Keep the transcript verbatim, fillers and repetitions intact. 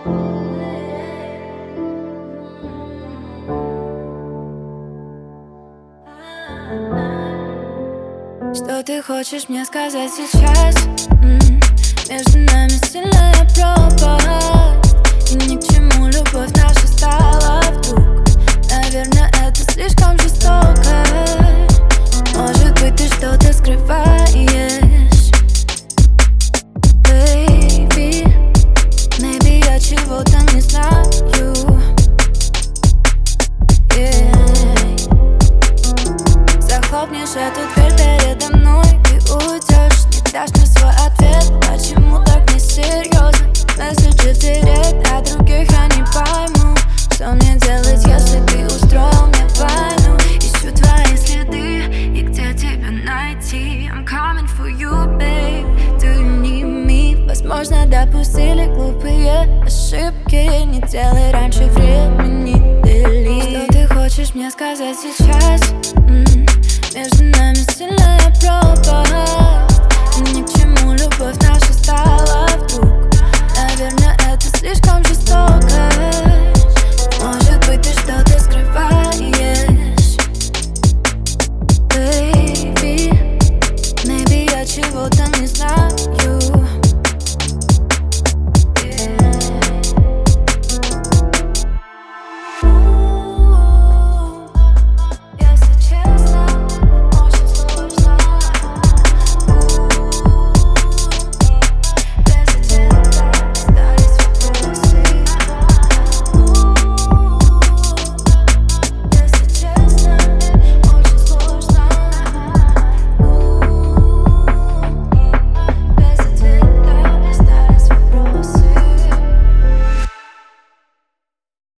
Что ты хочешь мне сказать сейчас? М-м, между нами сильная пропасть, и ни к чему любовь наша стала вдруг. Наверное, это слишком жестоко. Может быть, ты что-то скрываешь, baby. Maybe я чего-то не знаю, yeah. Захлопнешь эту дверь передо мной и уйдешь, не дашь мне свой ответ. Почему так несерьезно? Месседжи в директ, а других я не пойму. Что мне делать, если ты устроил мне войну? Ищу твои следы, и где тебя найти? I'm coming for you, babe. Do you need me? Возможно, допустили глупые ошибки. Не делай раньше времени, delete. Что ты хочешь мне сказать сейчас? М-м, между нами сильная пропасть.